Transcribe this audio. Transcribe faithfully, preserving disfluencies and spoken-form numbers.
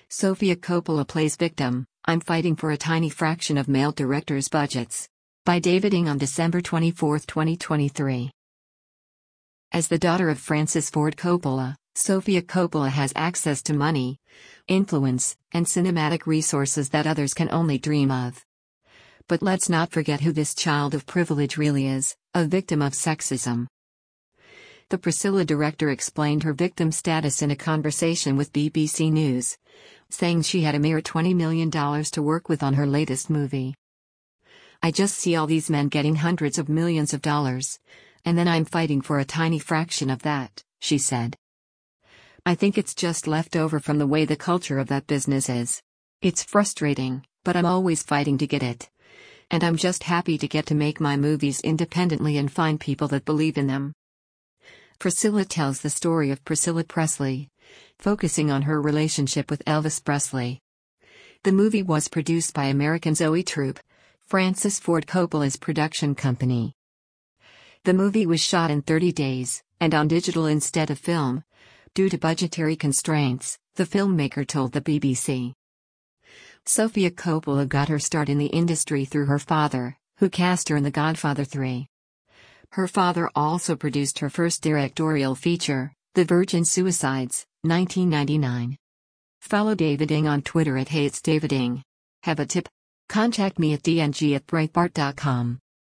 Sofia Coppola plays victim, I'm fighting for a tiny fraction of male directors' budgets. By David Ng on December twenty-fourth, twenty twenty-three. As the daughter of Francis Ford Coppola, Sofia Coppola has access to money, influence, and cinematic resources that others can only dream of. But let's not forget who this child of privilege really is, a victim of sexism. The Priscilla director explained her victim status in a conversation with B B C News, saying she had a mere twenty million dollars to work with on her latest movie. I just see all these men getting hundreds of millions of dollars, and then I'm fighting for a tiny fraction of that, she said. I think it's just left over from the way the culture of that business is. It's frustrating, but I'm always fighting to get it. And I'm just happy to get to make my movies independently and find people that believe in them. Priscilla tells the story of Priscilla Presley, focusing on her relationship with Elvis Presley. The movie was produced by American Zoetrope, Francis Ford Coppola's production company. The movie was shot in thirty days, and on digital instead of film, due to budgetary constraints, the filmmaker told the B B C. Sofia Coppola got her start in the industry through her father, who cast her in The Godfather three. Her father also produced her first directorial feature, The Virgin Suicides, nineteen ninety-nine. Follow David Ng on Twitter at Hey It's David Ng. Have a tip? Contact me at d n g at breitbart dot com.